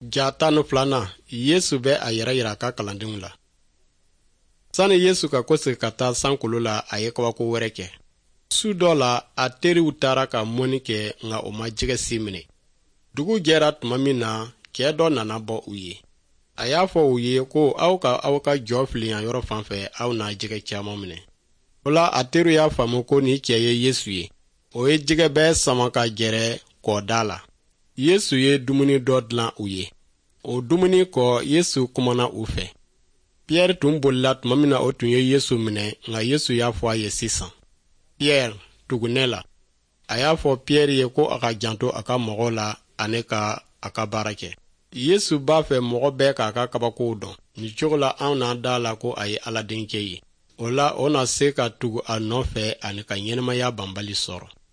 Jatanu filana, Yesu be a yɛrɛ yira ka kalandenw la. Sani Yesu ka kose ka taa sankolo la a ye kabako wɛrɛ kɛ. Su dɔ la, a teriw taara ka mɔni kɛ nka o ma jɛgɛ si minɛ. Dugu jɛra tuma min na, cɛ dɔ nana bɔ u ye. A y'a fɔ u ye ko aw ka jɔ filiyan yɔrɔ fan fɛ aw na jɛgɛ caman minɛ. O la a teriw y'a faamu ko nin cɛ ye Yesu ye. O ye jɛgɛ bɛɛ sama ka gɛrɛ kɔda la. Yesu ye dumuni dɔ dilan u ye. O dumuni kɔ Yesu kumana u fɛ. Pierre tun bolila tuma min na o tun ye Yesu minɛ nka Yesu y'a fɔ a ye sisan. Pierre tugunɛ la. A y'a fɔ Pierre ye ko a ka janto a ka mɔgɔw la ani a ka baara kɛ. Yesu b'a fɛ mɔgɔ bɛɛ k'a ka kabakow dɔn. Nin cogo la anw n'an da la ko a ye Ala denkɛ ye. O la o na se ka tugu a nɔfɛ ani ka ɲɛnɛmaya banbali sɔrɔ.